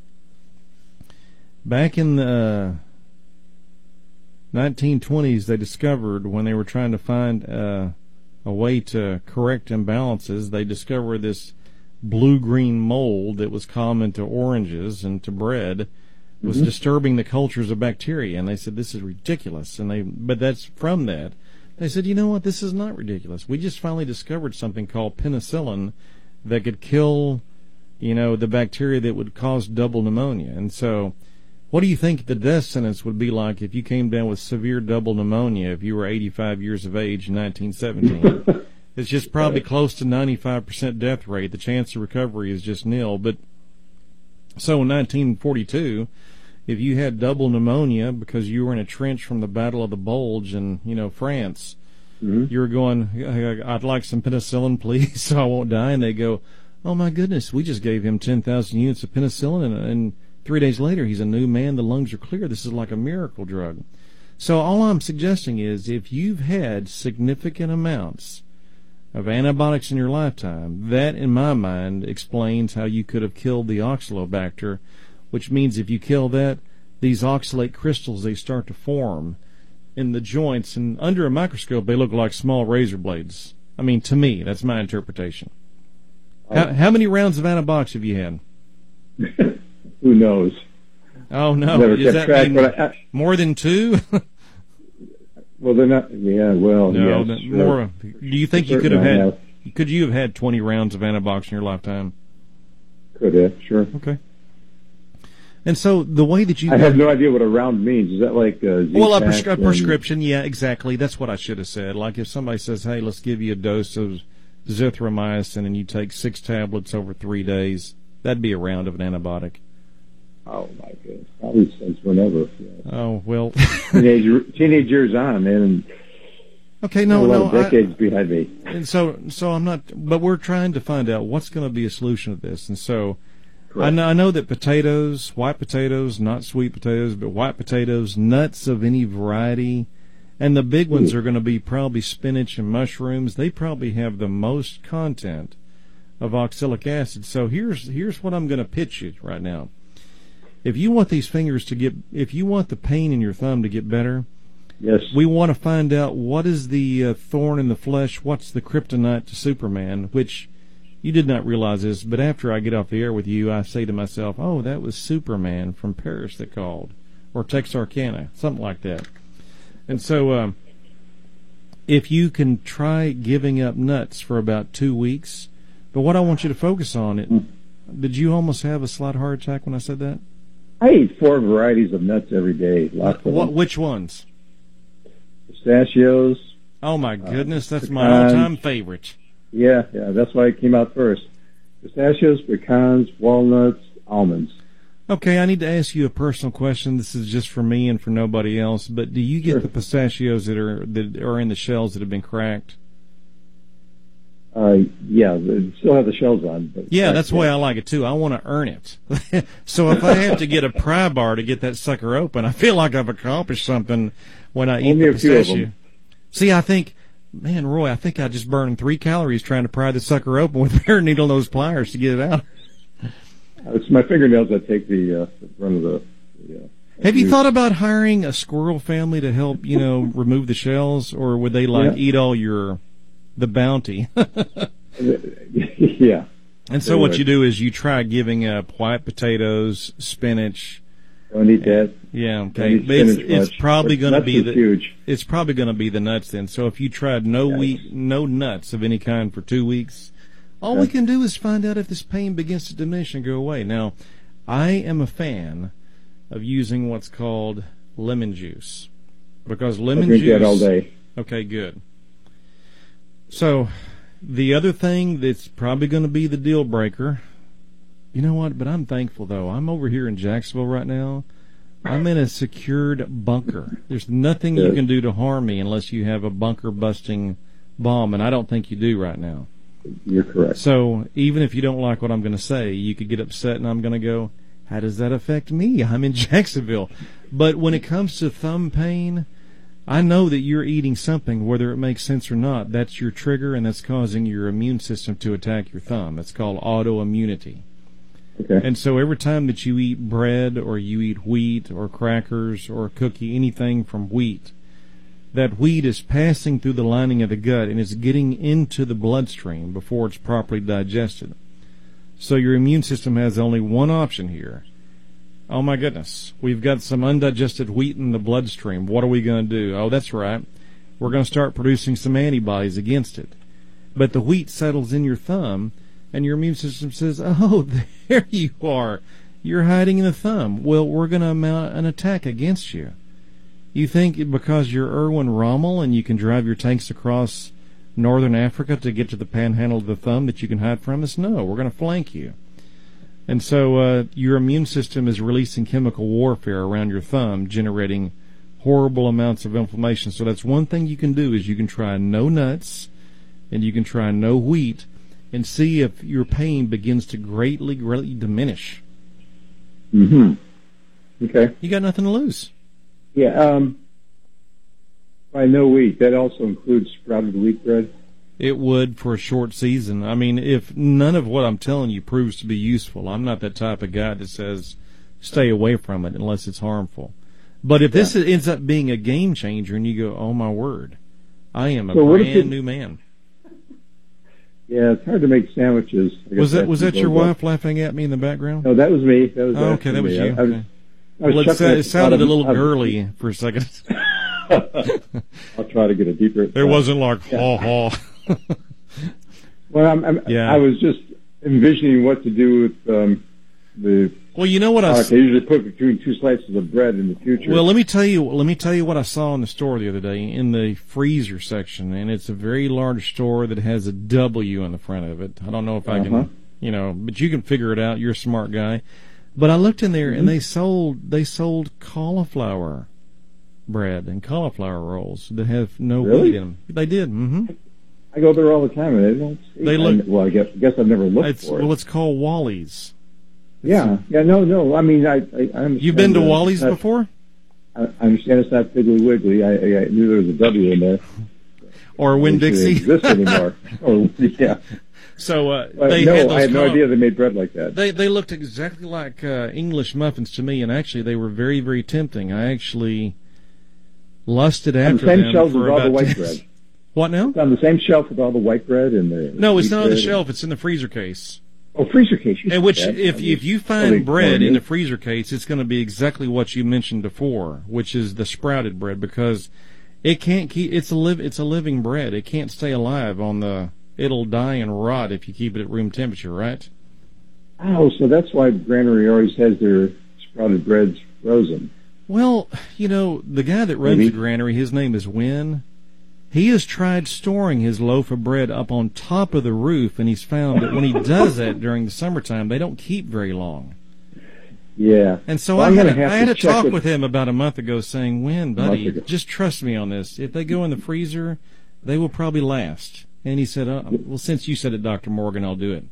Back in the 1920s, they discovered, when they were trying to find a way to correct imbalances, they discovered this blue-green mold that was common to oranges and to bread was disturbing the cultures of bacteria, and they said, this is ridiculous. But that's from that. They said, you know what, this is not ridiculous. We just finally discovered something called penicillin that could kill, the bacteria that would cause double pneumonia. And so, what do you think the death sentence would be like if you came down with severe double pneumonia if you were 85 years of age in 1917? It's just probably close to 95% death rate. The chance of recovery is just nil. But so in 1942, if you had double pneumonia because you were in a trench from the Battle of the Bulge in, France, you were going, I'd like some penicillin, please, so I won't die. And they go, oh, my goodness, we just gave him 10,000 units of penicillin, and 3 days later he's a new man. The lungs are clear. This is like a miracle drug. So all I'm suggesting is if you've had significant amounts of antibiotics in your lifetime, that, in my mind, explains how you could have killed the Oxalobacter, which means if you kill that, these oxalate crystals, they start to form in the joints, and under a microscope, they look like small razor blades. I mean, to me, that's my interpretation. How many rounds of antibiotics have you had? Who knows? Oh, no. Never Does kept that track, mean more than 2? Well, they're not. Yeah, well, no, yes, more. Do you think you could have had? Could you have had 20 rounds of antibiotics in your lifetime? Could have, sure. Okay. And so the way that you... I have no idea what a round means. Is that like a Z-Pack? Well, a prescription, yeah, exactly. That's what I should have said. Like if somebody says, hey, let's give you a dose of zithromycin and you take 6 tablets over 3 days, that'd be a round of an antibiotic. Oh, my goodness. Probably since whenever. Yeah. Oh, well... teenage years on, man. Okay, a lot of decades behind me. And so I'm not... But we're trying to find out what's going to be a solution to this. And so... correct. I know that potatoes, white potatoes, not sweet potatoes, but white potatoes, nuts of any variety, and the big ones are going to be probably spinach and mushrooms. They probably have the most content of oxalic acid. So here's what I'm going to pitch you right now. If you want these fingers to get, if you want the pain in your thumb to get better, Yes. we want to find out what is the thorn in the flesh, what's the kryptonite to Superman, which you did not realize this, but after I get off the air with you, I say to myself, oh, that was Superman from Paris that called, or Texarkana, something like that. And so if you can try giving up nuts for about 2 weeks, but what I want you to focus on, did you almost have a slight heart attack when I said that? I eat 4 varieties of nuts every day. Lots of them. Which ones? Pistachios. Oh, my goodness, that's my pecans. all-time favorite. Yeah, that's why it came out first. Pistachios, pecans, walnuts, almonds. Okay, I need to ask you a personal question. This is just for me and for nobody else, but do you get Sure. the pistachios that are in the shells that have been cracked? Yeah, they still have the shells on. But Yeah, that's the way I like it, too. I want to earn it. So if I have to get a pry bar to get that sucker open, I feel like I've accomplished something when I eat Only the a few of pistachio. them. See, I think, man, Roy, I think I just burned 3 calories trying to pry the sucker open with a bare needle nose pliers to get it out. It's my fingernails that take the front of the. Have you thought about hiring a squirrel family to help, remove the shells, or would they eat all the bounty? Yeah. And so what you do is you try giving up white potatoes, spinach. Don't eat that. Yeah, Don't okay. eat But spinach it's much. probably going to Nuts be is huge. It's probably going to be the nuts then. So if you tried no Yes. wheat, no nuts of any kind for 2 weeks, all we can do is find out if this pain begins to diminish and go away. Now, I am a fan of using what's called lemon juice, because lemon I drink juice. that all day. Okay, good. So, the other thing that's probably going to be the deal breaker, you know what, but I'm thankful, though. I'm over here in Jacksonville right now. I'm in a secured bunker. There's nothing you can do to harm me unless you have a bunker-busting bomb, and I don't think you do right now. You're correct. So, even if you don't like what I'm going to say, you could get upset, and I'm going to go, how does that affect me? I'm in Jacksonville. But when it comes to thumb pain, I know that you're eating something, whether it makes sense or not. That's your trigger, and that's causing your immune system to attack your thumb. It's called autoimmunity. Okay. And so every time that you eat bread or you eat wheat or crackers or a cookie, anything from wheat, that wheat is passing through the lining of the gut and is getting into the bloodstream before it's properly digested. So your immune system has only one option here. Oh my goodness, we've got some undigested wheat in the bloodstream. What are we going to do? Oh, that's right. We're going to start producing some antibodies against it. But the wheat settles in your thumb, and your immune system says, oh, there you are. You're hiding in the thumb. Well, we're going to mount an attack against you. You think because you're Erwin Rommel and you can drive your tanks across northern Africa to get to the panhandle of the thumb that you can hide from us? No, we're going to flank you. And so your immune system is releasing chemical warfare around your thumb, generating horrible amounts of inflammation. So that's one thing you can do, is you can try no nuts and you can try no wheat and see if your pain begins to greatly diminish. Mm-hmm. Okay. You got nothing to lose. Yeah. By no wheat, that also includes sprouted wheat bread. It would for a short season. I mean, if none of what I'm telling you proves to be useful, I'm not that type of guy that says stay away from it unless it's harmful. But if this ends up being a game changer and you go, oh my word, I am a brand new man. Yeah, it's hard to make sandwiches. Was that your wife laughing at me in the background? No, that was me. That was okay, that was me. you. Okay. Well, it sounded a little girly for a second. I'll try to get a deeper. There wasn't like ha ha. Well, I was just envisioning what to do with the. Well, you know what I usually put between 2 slices of bread in the future. Well, let me tell you what I saw in the store the other day in the freezer section, and it's a very large store that has a W on the front of it. I don't know if I can, but you can figure it out. You're a smart guy. But I looked in there, and they sold cauliflower bread and cauliflower rolls that have no wheat in them. They did. Mm-hmm. I go there all the time, and they don't. They look. Well, I guess I've never looked for it. Well, it's called Wally's. No. I mean, I understand. You've been to Wally's before? I understand it's not Piggly Wiggly. I knew there was a W in there. Or Winn-Dixie. It exists anymore. Yeah. So I had no idea they made bread like that. They looked exactly like English muffins to me, and actually they were very, very tempting. I actually lusted after them. On the same shelf with all the white bread. What now? It's on the same shelf with all the white bread and the. No, it's not on the shelf. It's in the freezer case. Oh, freezer case. And which, if you find bread in the freezer case, it's going to be exactly what you mentioned before, which is the sprouted bread, because it can't keep. It's a living bread. It can't stay alive on the. It'll die and rot if you keep it at room temperature, right? Oh, so that's why Granary always has their sprouted breads frozen. Well, the guy that runs the granary, his name is Wynn. He has tried storing his loaf of bread up on top of the roof, and he's found that when he does that during the summertime, they don't keep very long. Yeah. And so I had a talk with him about a month ago saying, Wynn, buddy, just trust me on this. If they go in the freezer, they will probably last. And he said, well, since you said it, Dr. Morgan, I'll do it.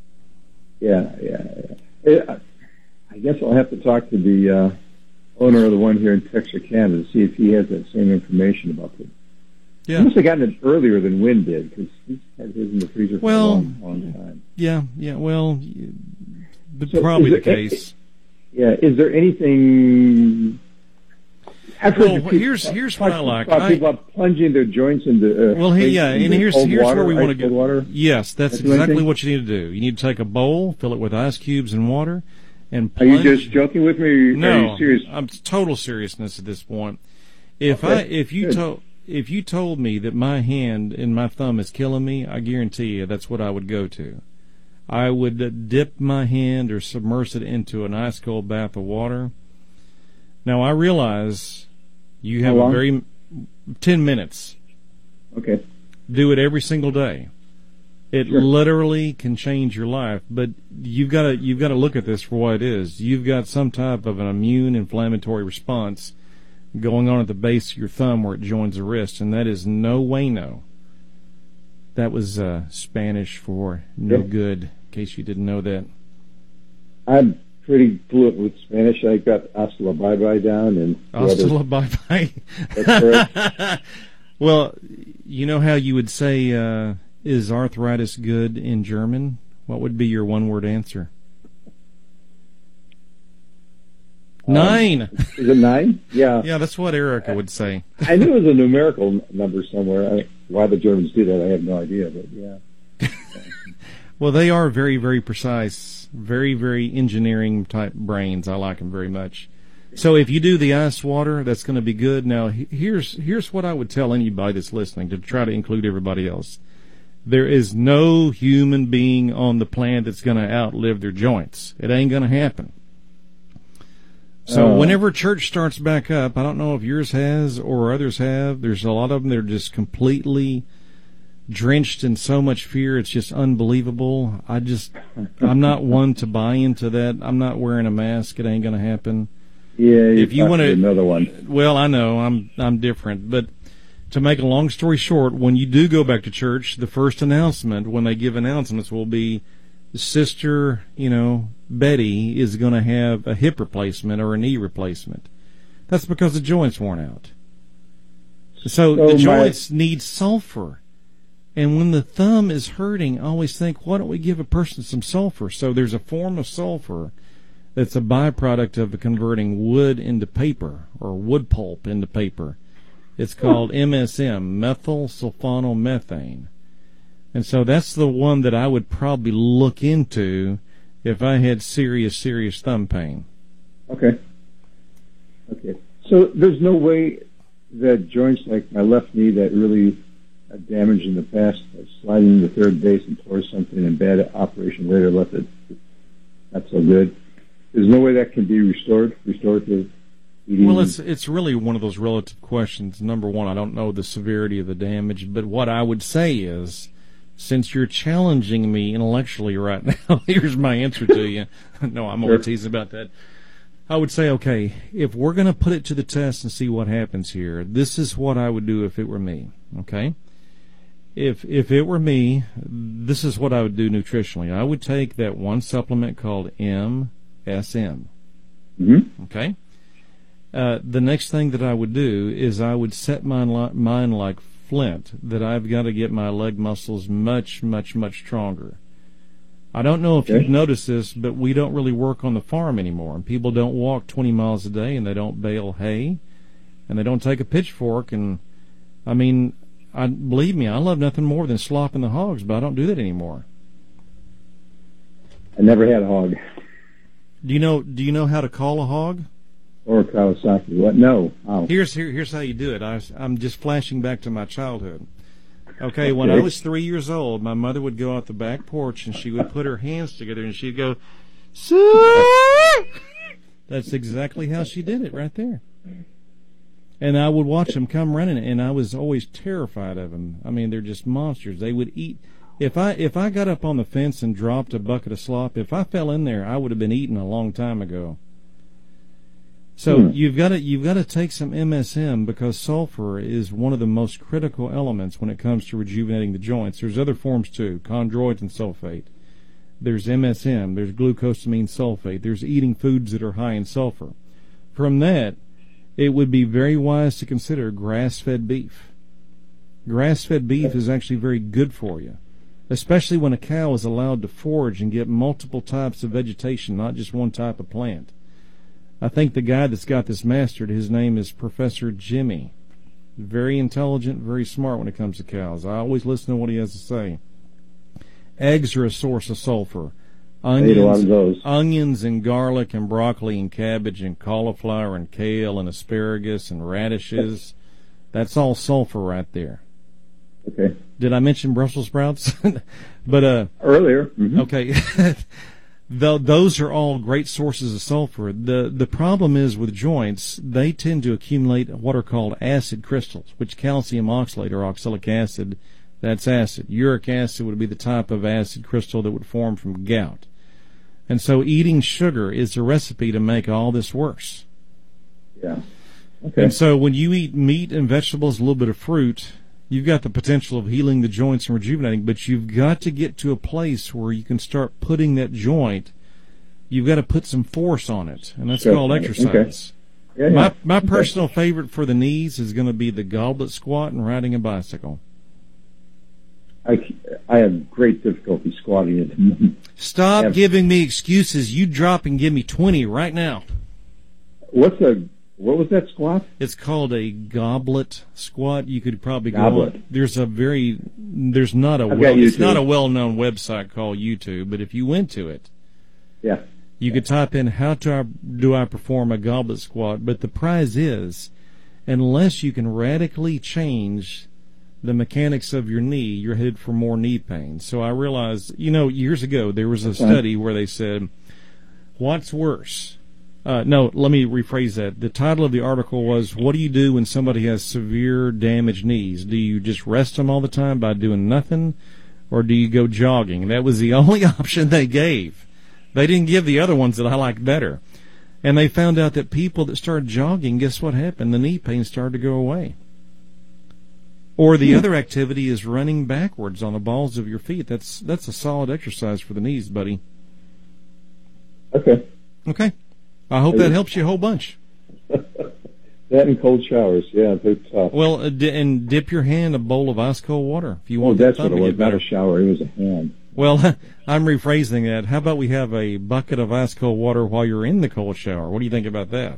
Yeah. I guess I'll have to talk to the owner of the one here in Texarkana to see if he has that same information about it. Yeah. He must have gotten it earlier than Wynn did, because he's had his in the freezer for a long time. Yeah, well, probably the case. Is there anything... Here's what I like. People are plunging their joints into... here's where we want to go. Water. Yes, that's exactly what you need to do. You need to take a bowl, fill it with ice cubes and water, and plunge. Are you just joking with me? Or are you serious? I'm total seriousness at this point. If you told me that my hand and my thumb is killing me, I guarantee you that's what I would go to. I would dip my hand or submerge it into an ice cold bath of water. Now I realize you have 10 minutes. Okay. Do it every single day. It literally can change your life, but you've got to look at this for what it is. You've got some type of an immune inflammatory response going on at the base of your thumb where it joins the wrist, and that is no bueno. That was Spanish for no good, in case you didn't know that. I'm pretty fluent with Spanish. I got hasta la bye-bye down. And hasta la bye-bye. That's correct. Well, you know how you would say, is arthritis good in German? What would be your one-word answer? 9. Is it 9? Yeah. Yeah, that's what Erica would say. I knew it was a numerical number somewhere. Why the Germans do that, I have no idea, but yeah. Well, they are very, very precise, very, very engineering-type brains. I like them very much. So if you do the ice water, that's going to be good. Now, here's what I would tell anybody that's listening to try to include everybody else. There is no human being on the planet that's going to outlive their joints. It ain't going to happen. So whenever church starts back up, I don't know if yours has or others have, there's a lot of them that are just completely drenched in so much fear, it's just unbelievable. I'm not one to buy into that. I'm not wearing a mask. It ain't going to happen. Yeah, if you want to another one. Well, I know I'm different, but to make a long story short, when you do go back to church, the first announcement when they give announcements will be, Sister, Betty is going to have a hip replacement or a knee replacement. That's because the joint's worn out. So the joints need sulfur. And when the thumb is hurting, I always think, why don't we give a person some sulfur? So there's a form of sulfur that's a byproduct of converting wood into paper or wood pulp into paper. It's called MSM, methyl sulfonomethane. And so that's the one that I would probably look into if I had serious thumb pain. Okay. So there's no way that joints like my left knee that really had damage in the past, sliding to third base and tore something and bad operation later left it not so good. There's no way that can be restored to eating. Well, it's really one of those relative questions. Number one, I don't know the severity of the damage, but what I would say is, since you're challenging me intellectually right now, here's my answer to you. No, I'm only teasing about that. I would say, okay, if we're going to put it to the test and see what happens here, this is what I would do if it were me, okay? If it were me, this is what I would do nutritionally. I would take that one supplement called MCT, Mm-hmm. Okay? The next thing that I would do is I would set my mind like flint that I've got to get my leg muscles much, much, much stronger. I don't know if you've noticed this, but we don't really work on the farm anymore. And people don't walk 20 miles a day, and they don't bale hay, and they don't take a pitchfork. And, I mean, believe me, I love nothing more than slopping the hogs, but I don't do that anymore. I never had a hog. Do you know how to call a hog? Or Kawasaki. What? No. Oh. Here's how you do it. I'm just flashing back to my childhood. Okay, when I was 3 years old, my mother would go out the back porch and she would put her hands together and she'd go, "Sir!" That's exactly how she did it right there. And I would watch them come running, and I was always terrified of them. I mean, they're just monsters. They would eat. If I got up on the fence and dropped a bucket of slop, if I fell in there, I would have been eaten a long time ago. So you've got to take some MSM, because sulfur is one of the most critical elements when it comes to rejuvenating the joints. There's other forms too, chondroitin sulfate. There's MSM. There's glucosamine sulfate. There's eating foods that are high in sulfur. From that, it would be very wise to consider grass-fed beef. Grass-fed beef is actually very good for you, especially when a cow is allowed to forage and get multiple types of vegetation, not just one type of plant. I think the guy that's got this mastered, his name is Professor Jimmy. Very intelligent, very smart when it comes to cows. I always listen to what he has to say. Eggs are a source of sulfur. Onions and garlic and broccoli and cabbage and cauliflower and kale and asparagus and radishes. That's all sulfur right there. Okay. Did I mention Brussels sprouts? But earlier. Mm-hmm. Okay. Those are all great sources of sulfur. The problem is with joints, they tend to accumulate what are called acid crystals, which calcium oxalate or oxalic acid, that's acid. Uric acid would be the type of acid crystal that would form from gout. And so eating sugar is a recipe to make all this worse. Yeah. Okay. And so when you eat meat and vegetables, a little bit of fruit, you've got the potential of healing the joints and rejuvenating, but you've got to get to a place where you can start putting that joint, you've got to put some force on it, and that's called exercise. Okay. Yeah. My personal favorite for the knees is going to be the goblet squat and riding a bicycle. I have great difficulty squatting at the moment. Stop giving me excuses. You drop and give me 20 right now. What was that squat? It's called a goblet squat. You could probably goblet. go on. It's not a well-known website called YouTube, but if you went to it, yeah, you could type in how do I perform a goblet squat. But the prize is, unless you can radically change the mechanics of your knee, you're headed for more knee pain. So I realized, years ago there was a study where they said, what's worse? No, let me rephrase that. The title of the article was, what do you do when somebody has severe damaged knees? Do you just rest them all the time by doing nothing, or do you go jogging? And that was the only option they gave. They didn't give the other ones that I liked better. And they found out that people that started jogging, guess what happened? The knee pain started to go away. Or the other activity is running backwards on the balls of your feet. That's a solid exercise for the knees, buddy. Okay. I hope that helps you a whole bunch. That and cold showers, yeah, they're tough. Well, and dip your hand in a bowl of ice cold water if you want. That's what it was. Not a shower; it was a hand. Well, I'm rephrasing that. How about we have a bucket of ice cold water while you're in the cold shower? What do you think about that?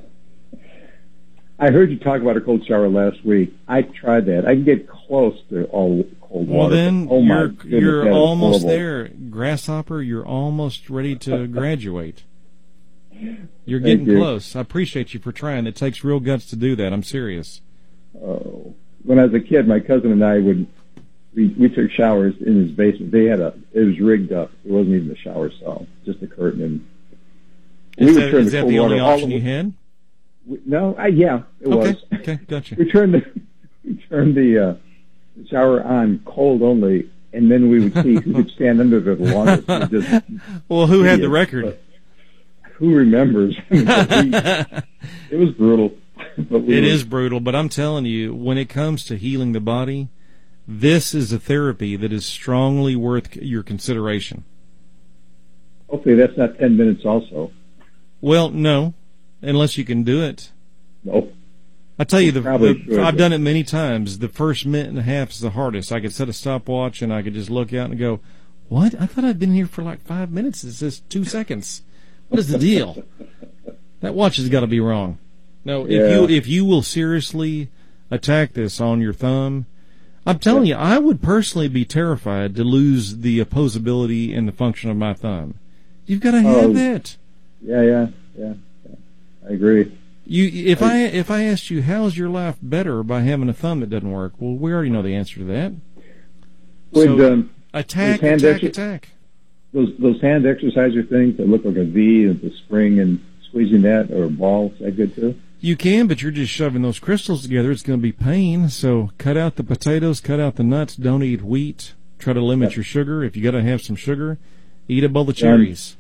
I heard you talk about a cold shower last week. I tried that. I can get close to all cold water. Well, then you're almost horrible. There, grasshopper. You're almost ready to graduate. You're getting close. I appreciate you for trying. It takes real guts to do that. I'm serious. Oh, when I was a kid, my cousin and I we took showers in his basement. It was rigged up. It wasn't even a shower stall, just a curtain. And is that the only option you had? No, it was. Okay, gotcha. We turned the shower on cold only, and then we would see who could stand under it the longest. Well, who had the record? Who remembers? It was brutal. It is brutal, but I'm telling you, when it comes to healing the body, this is a therapy that is strongly worth your consideration. Hopefully that's not 10 minutes also. Well, no, unless you can do it. No. I tell you, I've Sure. done it many times. The first minute and a half is the hardest. I could set a stopwatch and I could just look out and go, what? I thought I'd been here for like 5 minutes. It says 2 seconds. What is the deal? That watch has got to be wrong. No, if you will seriously attack this on your thumb, I'm telling you, I would personally be terrified to lose the opposability and the function of my thumb. You've got to have that. Yeah. I agree. If I asked you, how's your life better by having a thumb that doesn't work? Well, we already know the answer to that. Attack. Those hand exerciser things that look like a V with the spring and squeezing that, or a ball, is that good too? You can, but you're just shoving those crystals together. It's going to be pain. So cut out the potatoes, cut out the nuts. Don't eat wheat. Try to limit your sugar. If you got to have some sugar, eat a bowl of cherries.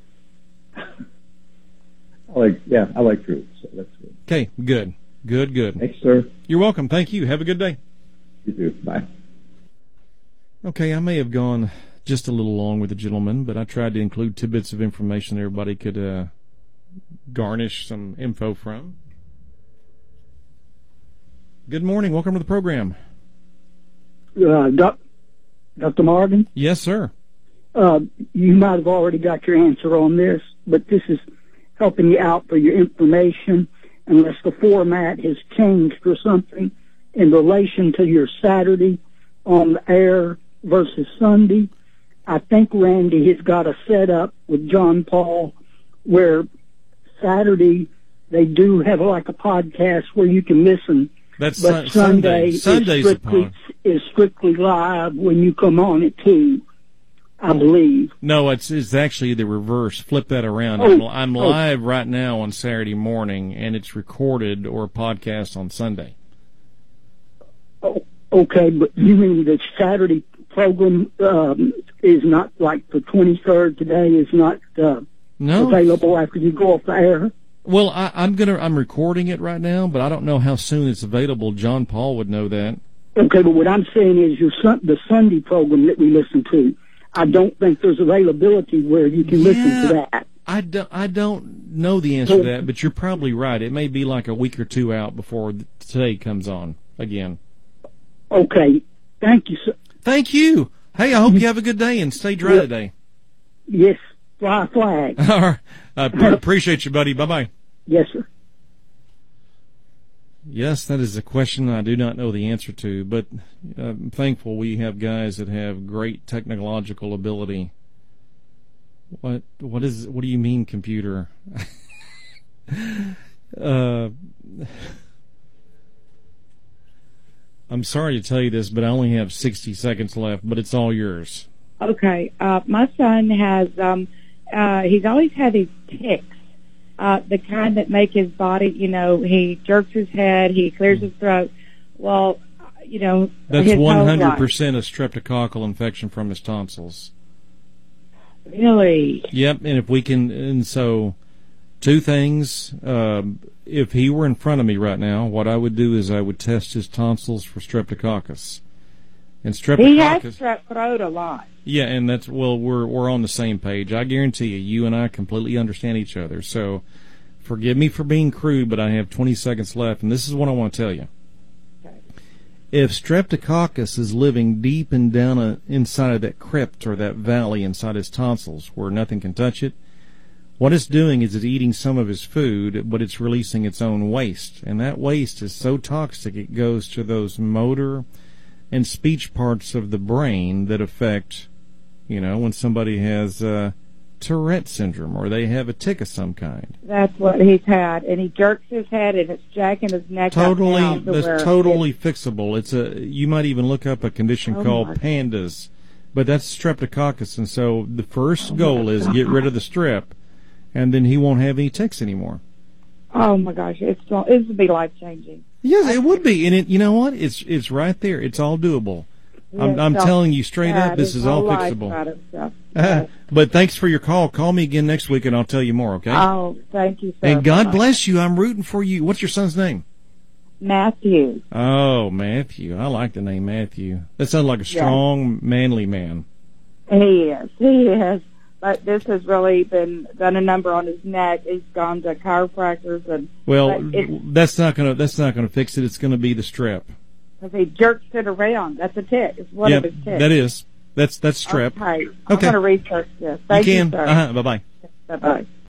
I like fruit, so that's good. Okay, good. Thanks, sir. You're welcome. Thank you. Have a good day. You too. Bye. Okay, I may have gone just a little long with the gentleman, but I tried to include tidbits of information that everybody could garnish some info from. Good morning. Welcome to the program. Dr. Morgan? Yes, sir. You might have already got your answer on this, but this is helping you out for your information, unless the format has changed or something in relation to your Saturday on the air versus Sunday. I think Randy has got a setup with John Paul where Saturday they do have like a podcast where you can listen. That's but Sunday. Sunday's is strictly live when you come on at 2, I believe. No, it's actually the reverse. Flip that around. I'm live right now on Saturday morning, and it's recorded or podcast on Sunday. Oh, okay, but you mean the Saturday program is not like the 23rd today is not available after you go off the air? Well, I'm recording it right now, but I don't know how soon it's available. John Paul would know that. Okay, but what I'm saying is the Sunday program that we listen to, I don't think there's availability where you can listen to that. I don't know the answer to that, but you're probably right. It may be like a week or two out before today comes on again. Okay. Thank you, sir. Thank you. Hey, I hope you have a good day and stay dry today. Yes. Fly flag. All right. I appreciate you, buddy. Bye-bye. Yes, sir. Yes, that is a question I do not know the answer to, but I'm thankful we have guys that have great technological ability. What do you mean, computer? I'm sorry to tell you this, but I only have 60 seconds left, but it's all yours. Okay. My son has, he's always had these tics, the kind that make his body, he jerks his head, he clears his throat. Well, that's 100% a streptococcal infection from his tonsils. Really? Yep, and so 2 things. If he were in front of me right now, what I would do is I would test his tonsils for streptococcus. And streptococcus. He has strep throat a lot. Yeah, and we're on the same page. I guarantee you and I completely understand each other. So forgive me for being crude, but I have 20 seconds left, and this is what I want to tell you. Okay. If streptococcus is living deep and down inside of that crypt or that valley inside his tonsils where nothing can touch it, what it's doing is it's eating some of his food, but it's releasing its own waste. And that waste is so toxic it goes to those motor and speech parts of the brain that affect, when somebody has Tourette syndrome or they have a tic of some kind. That's what he's had, and he jerks his head and it's jacking his neck that's totally it's fixable. You might even look up a condition called pandas, but that's streptococcus. And so the first goal is get rid of the strep, and then he won't have any tics anymore. Oh my gosh, it would be life changing. Yes, it would be, and you know what? It's right there. It's all doable. I'm telling you straight up, this is all fixable. But thanks for your call. Call me again next week, and I'll tell you more. Okay? Oh, thank you, sir. And God bless you. I'm rooting for you. What's your son's name? Matthew. Oh, Matthew. I like the name Matthew. That sounds like a strong, manly man. He is. but this has really done a number on his neck. He's gone to chiropractors and that's not gonna fix it. It's gonna be the strep. Because he jerks it around. That's a tick. It's one of his ticks. That is. That's strep. Okay. I'm going to research this. Thank you, sir. Bye bye. Bye bye.